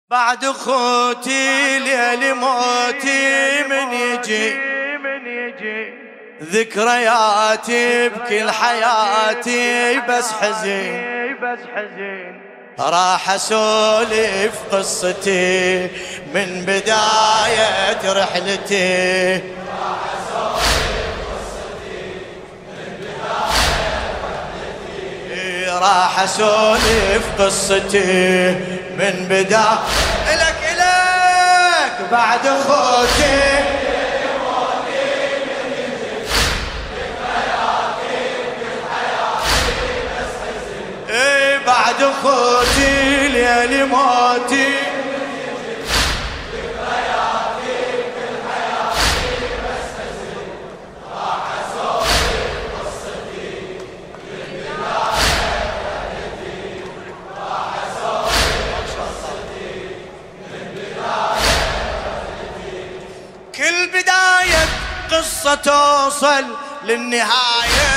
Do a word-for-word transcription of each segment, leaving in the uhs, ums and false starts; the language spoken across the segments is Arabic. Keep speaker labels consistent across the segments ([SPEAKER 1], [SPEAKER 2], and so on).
[SPEAKER 1] بعد خوتي ليل موتي من يجي ذكرياتي بكل حياتي بس حزين راح اسولف قصتي من بداية رحلتي راح اسولف قصتي من بداية إلك إلك بعد خوتي اي بعد خوتي ليل موتي كل بداية قصة توصل للنهاية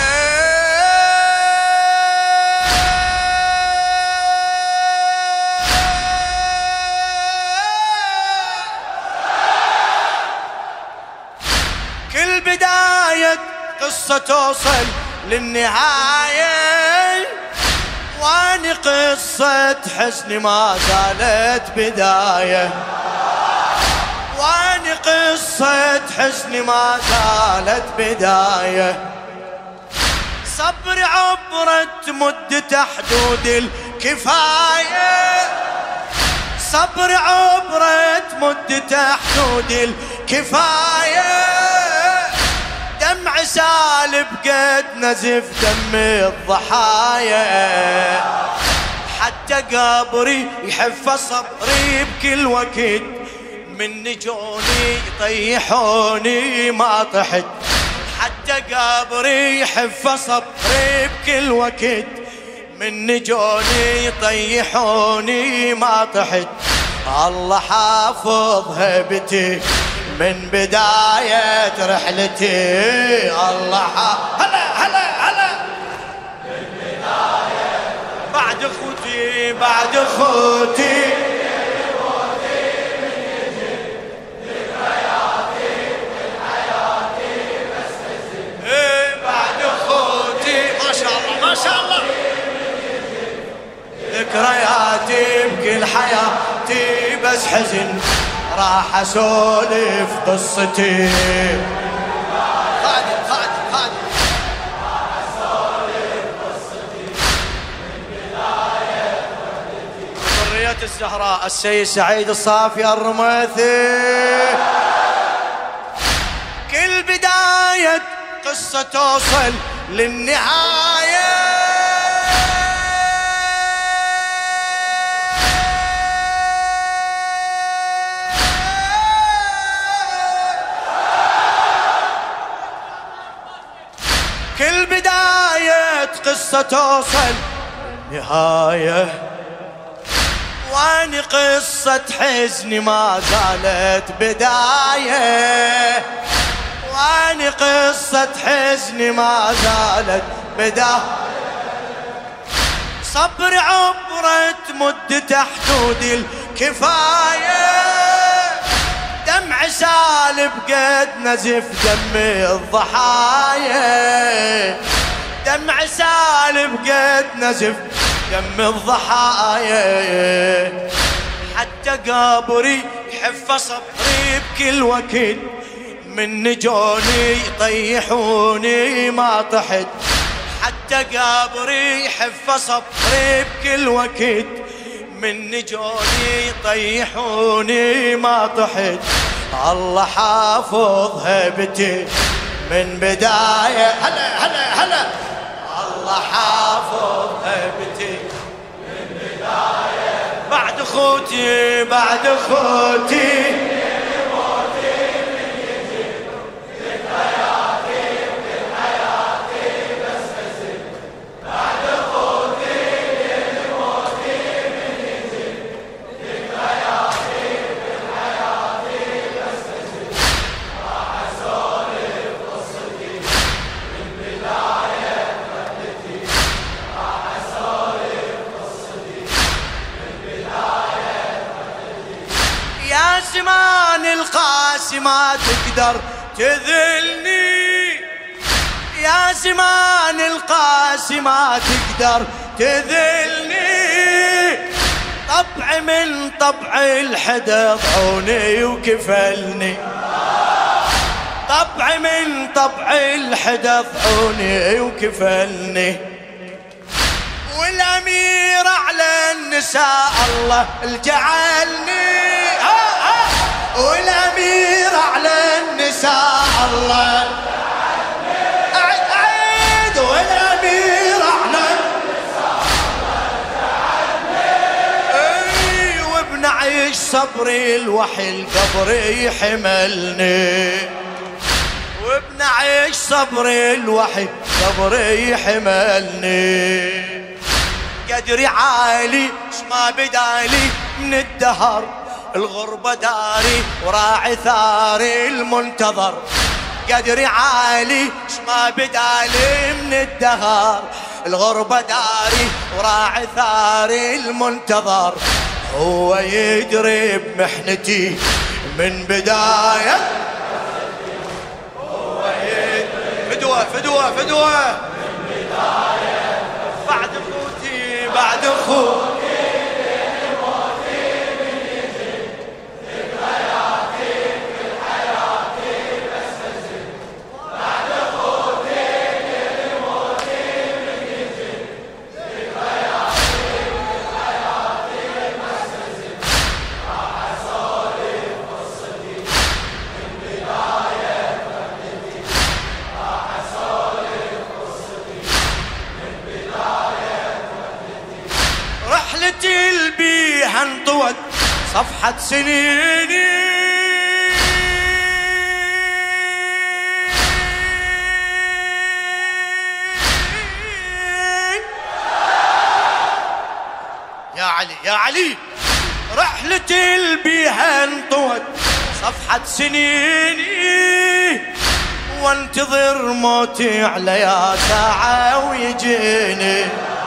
[SPEAKER 1] كل بداية قصة توصل للنهاية واني قصة حزن ما زالت بداية واني قصة حزن ما زالت بداية صبر عبرت مدة حدود الكفاية صبر عبرت مدة حدود الكفاية دمع سالب قد نزف دم الضحايا حتى قبري يحف صبري بكل وقت من نجوني يطيحوني ما طحت حتى قبري يحف صبري بكل وقت من نجوني يطيحوني ما طحت الله حافظ هبتي من بداية رحلتي الله حافظ هلا هلا هلا من بداية بعد خوتي بعد خوتي ما شاء الله ذكرياتي بكل حياتي بس حزن راح اسولف قصتي خادم خادم خادم راح اسولف قصتي من بداية ذرية الزهراء السيد سعيد الصافي الرميثي كل بداية قصة توصل للنهاية كل بداية قصة توصل للنهاية واني قصة حزني ما زالت بداية واني قصة حزني ما زالت بداية صبر عبرت مدة حدود الكفاية دمع سالب قد نزف دم الضحايا دمع سالب قد نزف دم الضحايا حتى قبري يحف صبري بكل وقت من نجوني يطيحوني ما طحت حتى قبري يحف صبري بكل وقت من نجوني يطيحوني ما طحت الله حافظ هبتي من بداية هلا هلا هلا الله حافظ هبتي من بداية بعد خوتي بعد خوتي زمان القاسي ما تقدر تذلني، يا زمان القاسي ما تقدر تذلني، طبع من طبع الحدا ضعوني وكفلني، طبع من طبع الحدا ضعوني وكفلني، والأمير على النساء الله الجعلني، والأمير على النساء الله أعد أعد، والأمير على النساء الله جعلني، وبنعيش صبري الوحي القبري حملني، وبنعيش صبري الوحي قبري حملني، قدري عالي ما بدالي من الدهر، الغربة داري وراعي ثاري المنتظر، قدري عالي ما بدالي من الدهر، الغربة داري وراعي ثاري المنتظر، هو يدري بمحنتي من بداية، هو يدري فدوة فدوة فدوة من بداية، بعد اخوتي بعد اخوتي البيها انطوت صفحة سنيني، يا علي يا علي، رحلتي البيها انطوت صفحة سنيني، وانتظر موتي على يا ساعة ويجيني،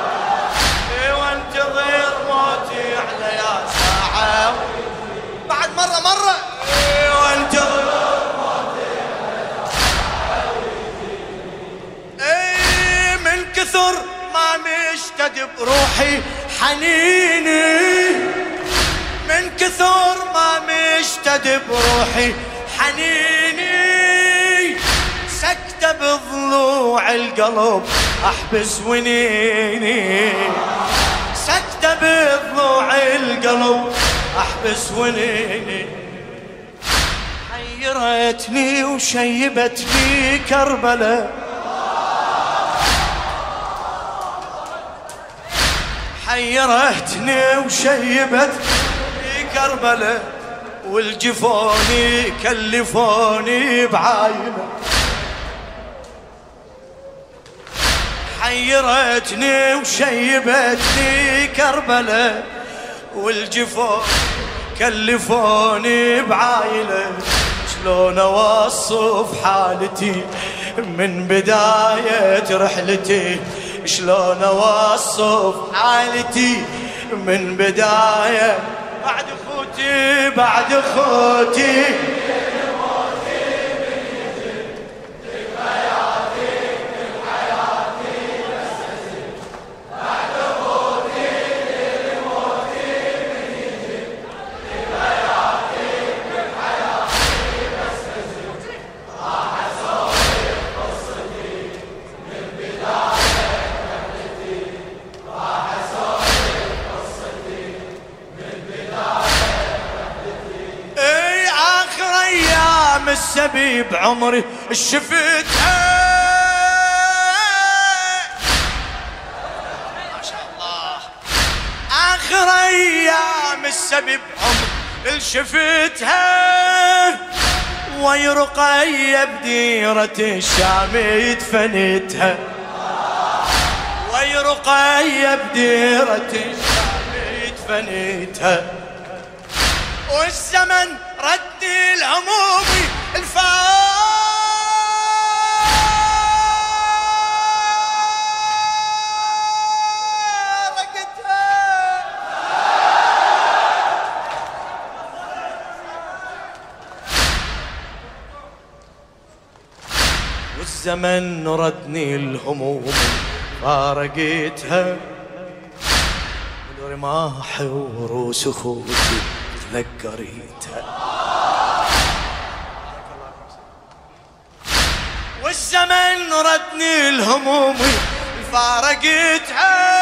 [SPEAKER 1] وانتظر موتي على يا ساعة بعد مرة مرة، وانتظر موتي على يا ساعة ويجيني، من كثر ما مشتد بروحي حنيني، من كثر ما مشتد بروحي حنيني، سكتة بضلوع القلب احبس ونيني، سكتة بضلوع القلب احبس ونيني، حيرتني وشيبتني كربلة، حيرتني وشيبتني كربلة، والجفوني كلفوني بعاينة، حيرتني وشيبتني كربلة، والجفون كلفوني بعايلة، شلون اوصف حالتي من بداية رحلتي، شلون اوصف حالتي من بداية، بعد اخوتي بعد اخوتي السبيب عمري شفتها، ما شاء الله، آخر أيام السبيب عمري شفتها، ويرقي بديرة الشام يدفنتها، ويرقي بديرة الشام يدفنتها، والزمن رد الهموم الفارقتها، والزمن ردني الهموم فارقتها، والرماح وروس اخوتي تذكريتها. والزمن ردني الهموم فارقتها،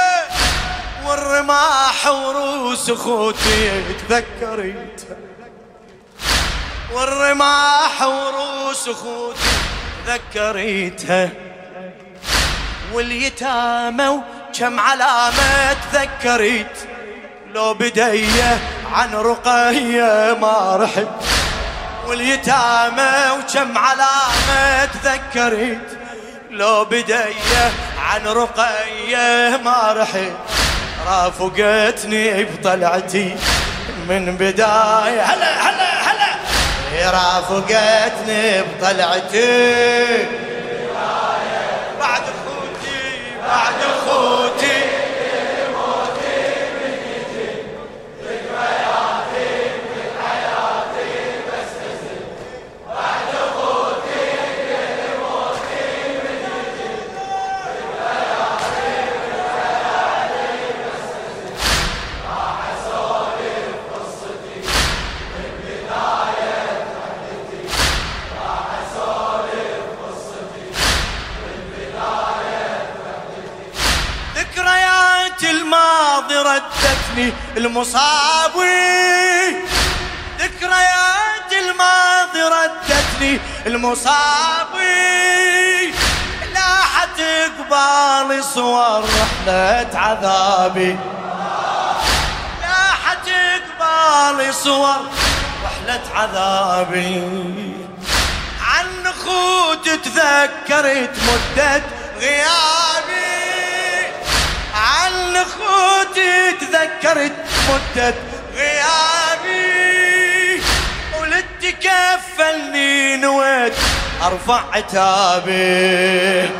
[SPEAKER 1] والرماح وروس اخوتي تذكريتها، والرماح وروس اخوتي تذكريتها، واليتامى وكم علامة تذكريت، لو بديه عن رقية ما رحت، واليتامى وكم علامة تذكريت، لو بديه عن رقية ما رحت، رافقتني بطلعتي من بداية، هلا هلا هلا رافقتني بطلعتي بعد اخوتي بعد اخوتي الماضي ردتني المصابي، ذكريات الماضي ردتني المصابي، لاحت قبالي صور رحلة عذابي، لاحت قبالي صور رحلة عذابي، عن اخوت تذكرت مدة غيابي، عن اخوتي تذكرت مدة غيابي، ولتكفلني نويت ارفع عتابي،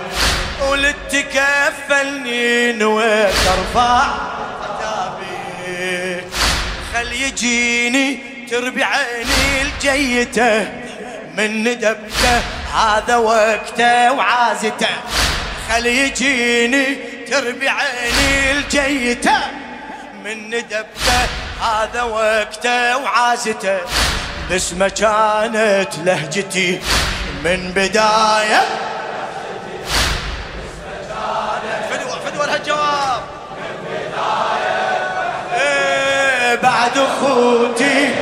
[SPEAKER 1] ولتكفلني نويت ارفع عتابي، خل يجيني تربي عيني الجيته من ندبته، هذا وقته وعازته، خل يجيني تربي عيني الجيته من ندبته، هذا وقته وعازته، بس ما كانت لهجتي من بداية، بس ما كانت فدوى فدوى الهالجواب من بداية، ايه بعد اخوتي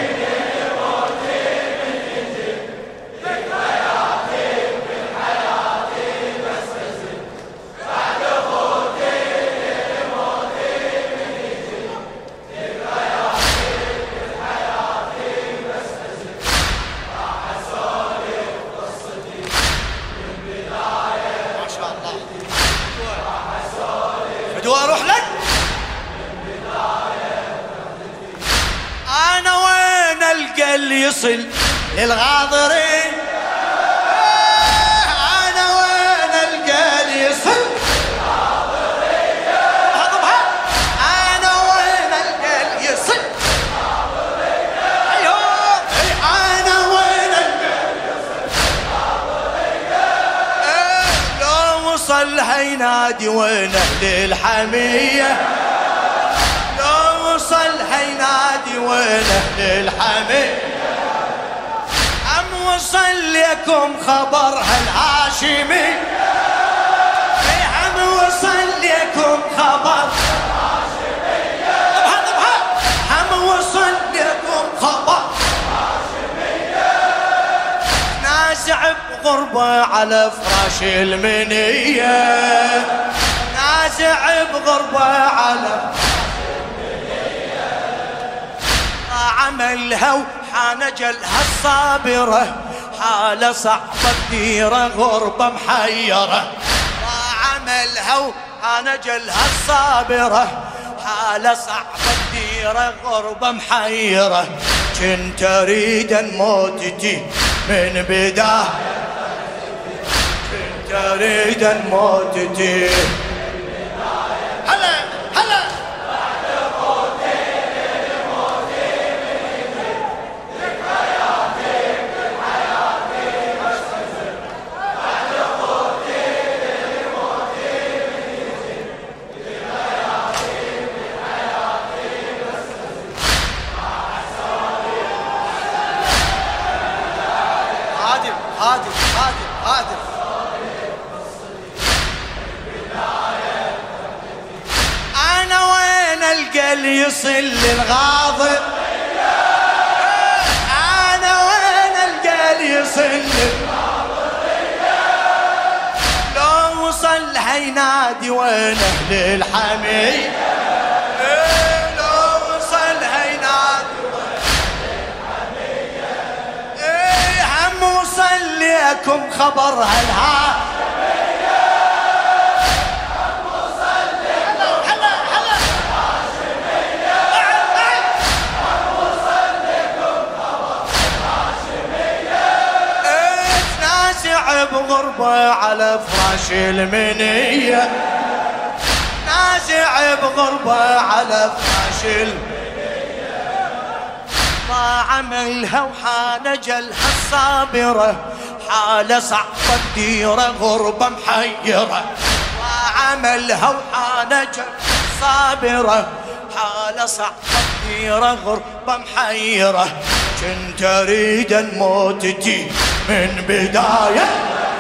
[SPEAKER 1] واروح لك انا وين القى اللي يصل للغاضرين، انا وين القى اللي يصل للغاضرين، هضبها انا وين القى اللي يصل للغاضرين، ايوه انا وين القى اللي يصل للغاضرين، لو وصل هينادي وين اهل الحمية، لو وصل هينادي وين اهل الحمية، ام وصل لكم خبر هالهاشمي، ام وصل لكم خبر هالهاشمية، ام وصل لكم خبر هالهاشمية، نازع بغربة على فراش المنية، نازع بغربة على عملها وحان جلها الصابرة، حالة صعبة كثيرة غربة محيرة، عملها وحان جلها الصابرة، حالة صعبة كثيرة غربة محيرة، كنت اريد موتتي من بداية، كنت اريد موتتي هلا هلا بعد موتي موتي ذكرياتي كل حياتي بس بعد غادر غادر غادر. أنا وين ألقى اللي يصل للغاضب؟ أنا وين ألقى اللي يصل للغاضب؟ لو وصل هينادي وين أهل الحمية؟ لو وصل هينادي وين أهل الحمية؟ هم وصل ليكم خبر هالها. بغربة على فراش المنية، نازع بغربة على فراش المنية. ضاع عملها وحان جلها الصابرة، حالة صعبة الديرة غربة محيرة. ضاع عملها وحان جلها الصابرة، حالة صعبة الديرة غربة محيرة. كنت أريد موتتي من بداية،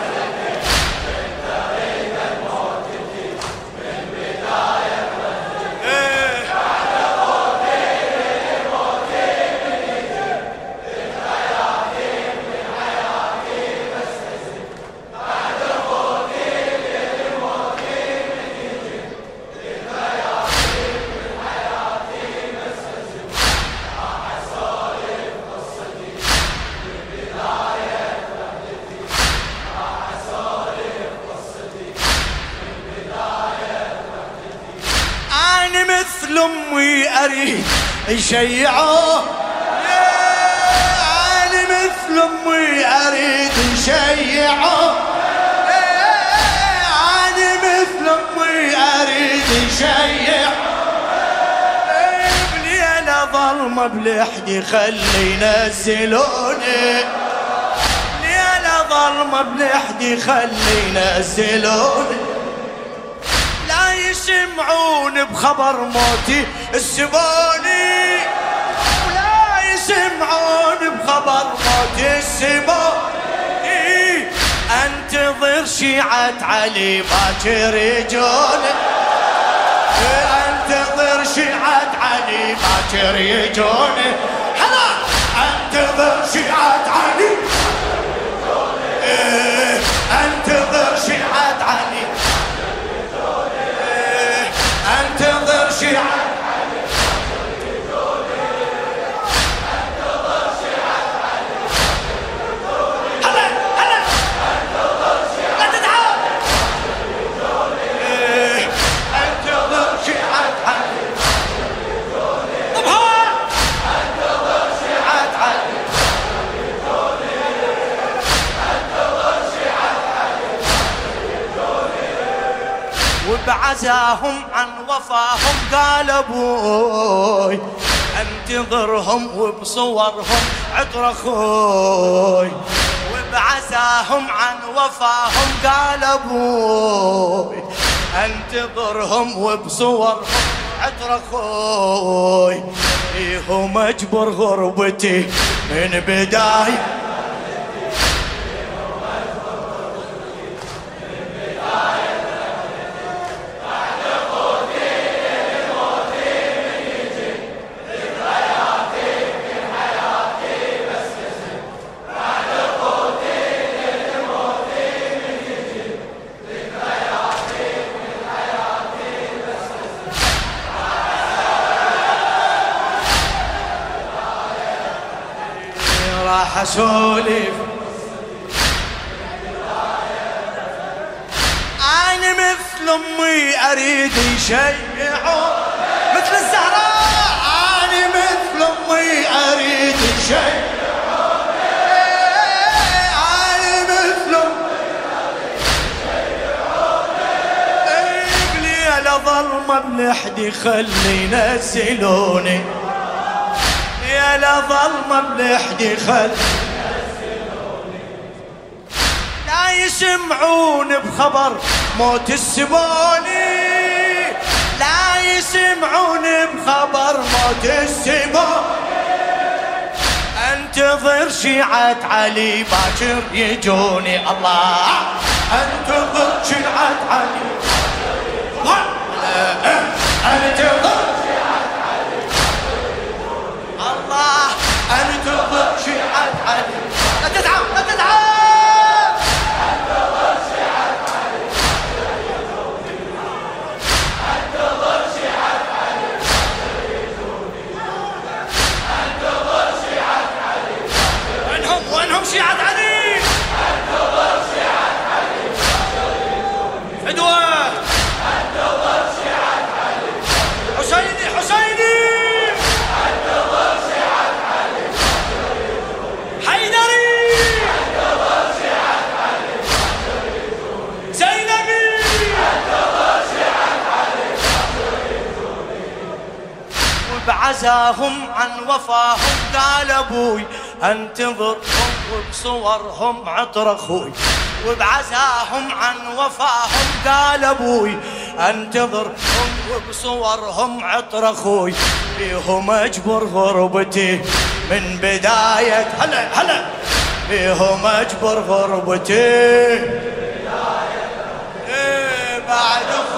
[SPEAKER 1] مثل امي اريد نشيعه. انا مثل امي اريد نشيعه. انا مثل امي اريد نشيعه. بليله ظلمه بلحدي خلي ينزلوني. بليله ظلمه بلحدي خلي ينزلوني. يسمعون بخبر موتي السبوني، ولا يسمعون بخبر موتي السبوني. انتظر شيعة علي باكر يجوني. انتظر شيعة علي باكر يجوني. هلا انتظر شيعة علي باكر يجوني. انتظر شيعة علي انتظر شيعة علي. انتظر شيعة علي. هلا هلا انتظر شيعة. لا تتعب. انتظر شيعة علي. طب هوا انتظر شيعة علي. انتظر شيعة علي. وبعزاهم عن وفاهم قال ابوي انتظرهم وبصورهم عطر اخوي. وبعزاهم عن وفاهم قال ابوي انتظرهم وبصورهم عطر اخوي. فيهم اجبر غربتي من بداية. راح اسولف انا مثل امي اريد يشيعوا مثل الزهراء. انا مثل امي اريد يشيعوا. انا مثل امي اريد يشيعوا. بليله ظلمه بلحدي خلي ينزلوني. يا لا ظلمة بلحدي خل لا يسمعون بخبر موت السبوني. لا يسمعون بخبر موت السبوني. انت انتظر شيعة علي باكر يجوني الله، انتظر شيعة علي انتظر شيعة علي الله، انتظر شيعة علي. لا تتعب لا تتعب. انتظر شيعة علي انتظر شيعة علي انتظر شيعة علي. وينهم وينهم شيعة علي؟ انتظر شيعة علي فدوة. انتظر شيعة علي حسيني حسيني. انتظر شيعة علي حيدري. انتظر شيعة علي زينبي. انتظر شيعة علي وبعزاهم عن وفاهم قال ابوي انتظرهم وبصورهم عطر اخوي. وبعزاهم عن وفاهم قال ابوي انتظرهم وبصورهم عطر اخوي. بيهم اجبر غربتي من بداية هلا هلا. بيهم اجبر غربتي من بداية إيه بعد